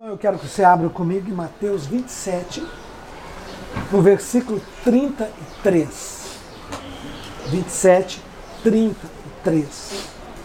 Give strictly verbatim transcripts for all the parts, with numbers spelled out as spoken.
Eu quero que você abra comigo em Mateus vinte e sete, no versículo trinta e três. vinte e sete, trinta e três.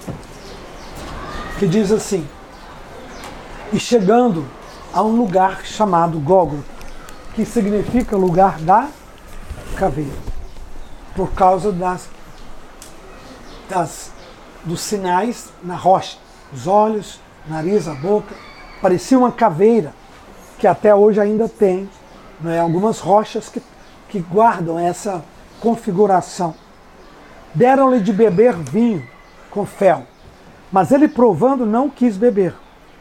Que diz assim: e chegando a um lugar chamado Gólgota, que significa lugar da caveira, por causa das, das, dos sinais na rocha, os olhos, nariz, a boca. Parecia uma caveira, que até hoje ainda tem, né, algumas rochas que, que guardam essa configuração. Deram-lhe de beber vinho com fel, mas ele, provando, não quis beber.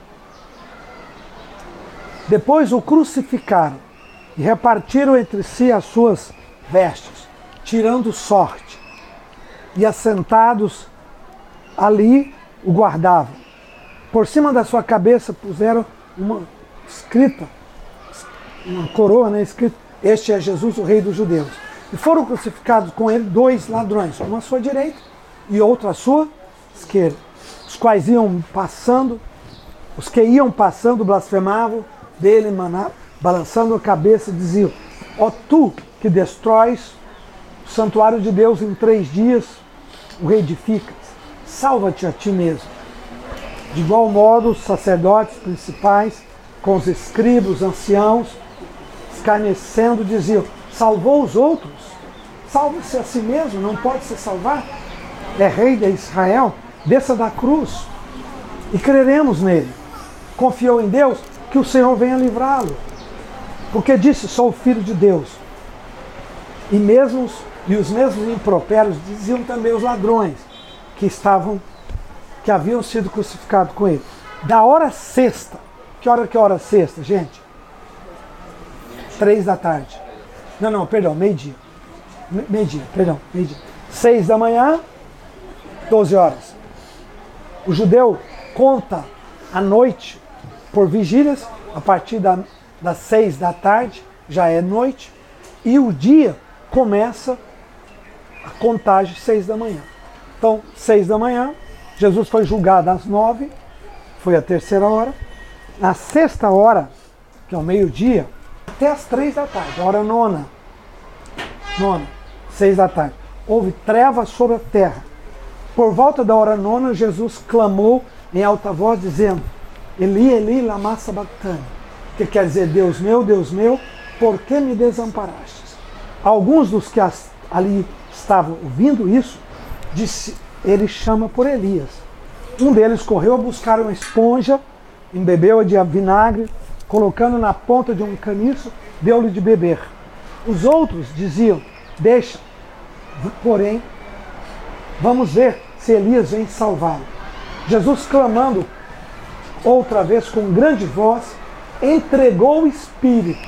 Depois o crucificaram e repartiram entre si as suas vestes, tirando sorte, e assentados ali o guardavam. Por cima da sua cabeça puseram uma escrita, uma coroa, né, escrita: este é Jesus, o Rei dos Judeus. E foram crucificados com ele dois ladrões, um à sua direita e outro à sua esquerda, os quais iam passando, os que iam passando blasfemavam dele, manavam, balançando a cabeça, diziam: ó tu que destróis o santuário de Deus em três dias, o reedificas, salva-te a ti mesmo. De igual modo, os sacerdotes principais, com os escribas, os anciãos, escarnecendo, diziam: salvou os outros, salve-se a si mesmo, não pode se salvar. É rei de Israel, desça da cruz e creremos nele. Confiou em Deus, que o Senhor venha livrá-lo, porque disse: sou o filho de Deus. E, mesmo, e os mesmos impropérios diziam também os ladrões que estavam que haviam sido crucificados com ele. Da hora sexta, que hora que é hora sexta, gente? Três da tarde. Não, não, perdão, meio-dia. Meio-dia, perdão, meio-dia. Seis da manhã, doze horas. O judeu conta a noite por vigílias, a partir da, das seis da tarde, já é noite, e o dia começa a contagem seis da manhã. Então, seis da manhã, Jesus foi julgado às nove, foi a terceira hora. Na sexta hora, que é o meio-dia, até às três da tarde, a hora nona, nona, seis da tarde, houve trevas sobre a terra. Por volta da hora nona, Jesus clamou em alta voz, dizendo: Eli, Eli, lama sabachthani, que quer dizer: Deus meu, Deus meu, por que me desamparastes? Alguns dos que ali estavam ouvindo isso, disse: ele chama por Elias. Um deles correu a buscar uma esponja, embebeu-a de vinagre, colocando na ponta de um caniço, deu-lhe de beber. Os outros diziam: deixa, porém, vamos ver se Elias vem salvá-lo. Jesus, clamando outra vez com grande voz, entregou o Espírito.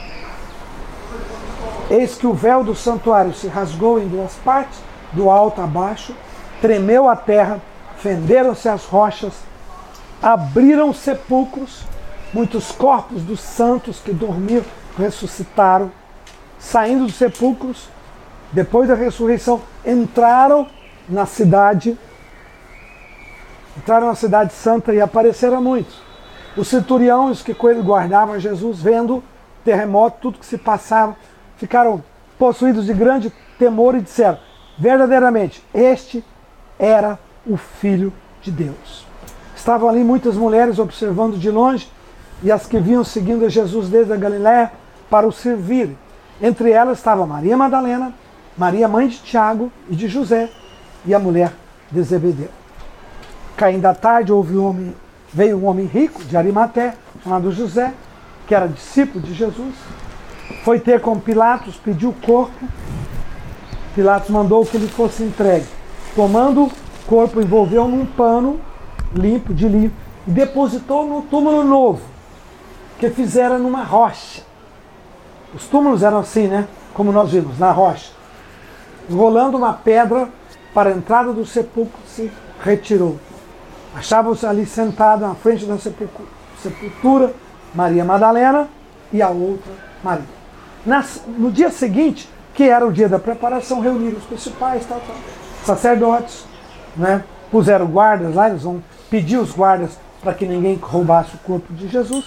Eis que o véu do santuário se rasgou em duas partes, do alto a baixo, tremeu a terra, fenderam-se as rochas, abriram os sepulcros, muitos corpos dos santos que dormiam ressuscitaram, saindo dos sepulcros, depois da ressurreição, entraram na cidade, entraram na cidade santa e apareceram a muitos. Os centurião e os que com ele guardavam Jesus, vendo o terremoto, tudo que se passava, ficaram possuídos de grande temor e disseram: verdadeiramente, este era o Filho de Deus. Estavam ali muitas mulheres observando de longe, e as que vinham seguindo a Jesus desde a Galiléia para o servir. Entre elas estava Maria Madalena, Maria, mãe de Tiago e de José, e a mulher de Zebedeu. Caindo a tarde, houve um homem, veio um homem rico de Arimaté, chamado José, que era discípulo de Jesus. Foi ter com Pilatos, pediu o corpo. Pilatos mandou que ele fosse entregue. Tomando o corpo, envolveu num pano limpo, de linho, e depositou no túmulo novo, que fizeram numa rocha. Os túmulos eram assim, né? Como nós vimos, na rocha. Rolando uma pedra para a entrada do sepulcro, se retirou. Achavam-se ali sentados na frente da sepultura Maria Madalena e a outra Maria. Nas, no dia seguinte, que era o dia da preparação, reuniram os principais, tal, tal, sacerdotes, né? Puseram guardas lá, eles vão pedir os guardas para que ninguém roubasse o corpo de Jesus.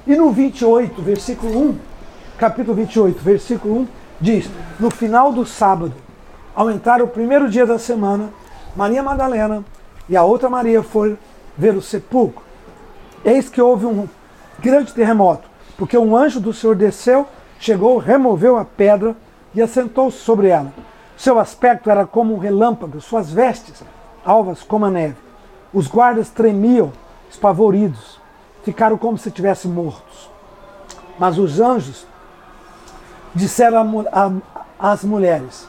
E no vinte e oito, versículo um, capítulo vinte e oito, versículo um, diz: no final do sábado, ao entrar o primeiro dia da semana, Maria Madalena e a outra Maria foram ver o sepulcro. Eis que houve um grande terremoto, porque um anjo do Senhor desceu, chegou, removeu a pedra e assentou-se sobre ela. Seu aspecto era como um relâmpago, suas vestes alvas como a neve. Os guardas tremiam, espavoridos, ficaram como se estivessem mortos. Mas os anjos disseram às mulheres: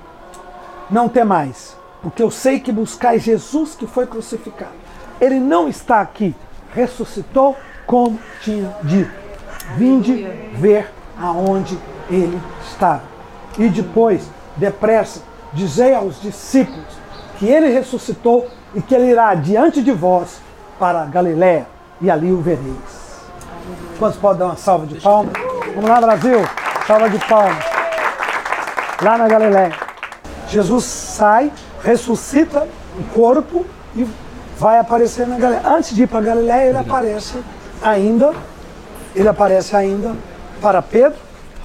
não temais, porque eu sei que buscais Jesus que foi crucificado. Ele não está aqui, ressuscitou como tinha dito. Vinde ver aonde ele estava. E depois, depressa, dizei aos discípulos que ele ressuscitou e que ele irá diante de vós para a Galiléia, e ali o vereis. Quantos podem dar uma salva de palmas? Vamos lá, Brasil! Salva de palmas. Lá na Galiléia. Jesus sai, ressuscita o corpo e vai aparecer na Galiléia. Antes de ir para a Galiléia, ele aparece ainda, ele aparece ainda para Pedro,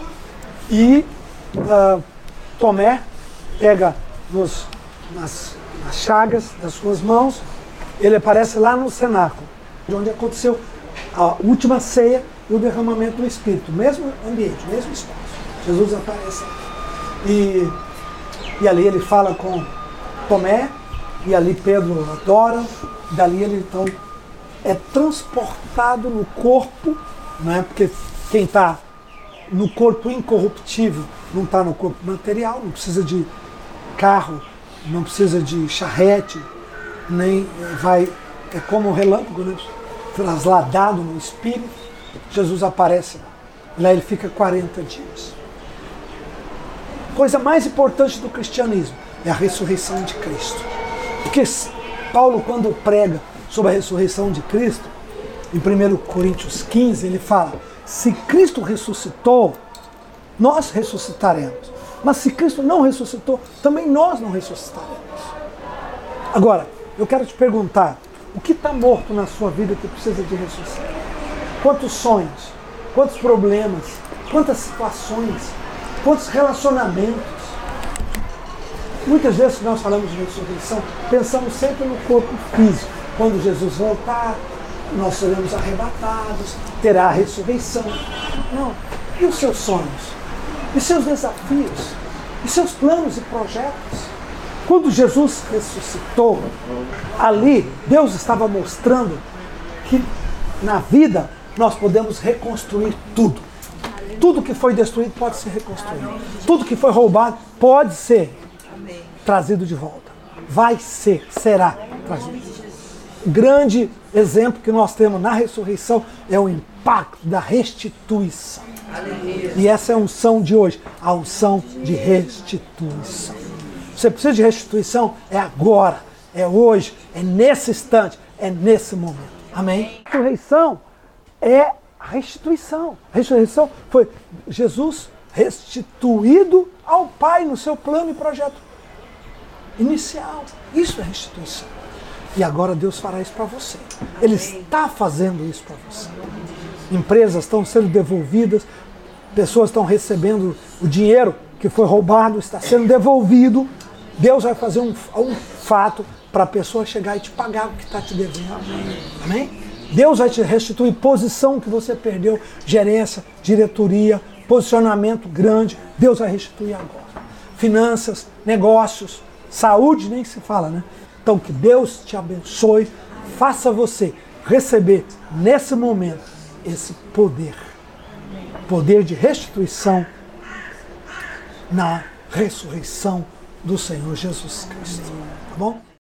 e uh, Tomé pega nos, nas, nas chagas das suas mãos. Ele aparece lá no cenáculo, onde aconteceu a última ceia e o derramamento do Espírito. Mesmo ambiente, mesmo espaço. Jesus aparece. E, e ali ele fala com Tomé, e ali Pedro adora. Dali ele então é transportado no corpo, né? Porque quem está no corpo incorruptível não está no corpo material, não precisa de carro, não precisa de charrete, nem vai, é como um relâmpago, né? Trasladado no Espírito. Jesus aparece lá. Lá ele fica quarenta dias. Coisa mais importante do cristianismo é a ressurreição de Cristo. Porque Paulo, quando prega sobre a ressurreição de Cristo, em primeiro Coríntios quinze, ele fala: se Cristo ressuscitou, nós ressuscitaremos. Mas se Cristo não ressuscitou, também nós não ressuscitaremos. Agora, eu quero te perguntar, o que está morto na sua vida que precisa de ressuscitar? Quantos sonhos, quantos problemas, quantas situações, quantos relacionamentos? Muitas vezes que nós falamos de ressurreição, pensamos sempre no corpo físico. Quando Jesus voltar, nós seremos arrebatados, terá a ressurreição. Não. E os seus sonhos? E seus desafios? E seus planos e projetos? Quando Jesus ressuscitou, ali Deus estava mostrando que na vida nós podemos reconstruir tudo. Tudo que foi destruído pode ser reconstruído. Tudo que foi roubado pode ser trazido de volta. Vai ser, será trazido. O grande exemplo que nós temos na ressurreição é o impacto da restituição. E essa é a unção de hoje, a unção de restituição. Você precisa de restituição? É agora, é hoje, é nesse instante, é nesse momento. Amém? A ressurreição é a restituição. A ressurreição foi Jesus restituído ao Pai no seu plano e projeto inicial. Isso é restituição. E agora Deus fará isso para você. Ele está fazendo isso para você. Empresas estão sendo devolvidas, pessoas estão recebendo o dinheiro que foi roubado, está sendo devolvido. Deus vai fazer um, um fato para a pessoa chegar e te pagar o que está te devendo. Amém? Deus vai te restituir posição que você perdeu, gerência, diretoria, posicionamento grande. Deus vai restituir agora. Finanças, negócios, saúde nem se fala, né? Então que Deus te abençoe, faça você receber nesse momento esse poder. Poder de restituição na ressurreição do Senhor Jesus Cristo. Tá bom?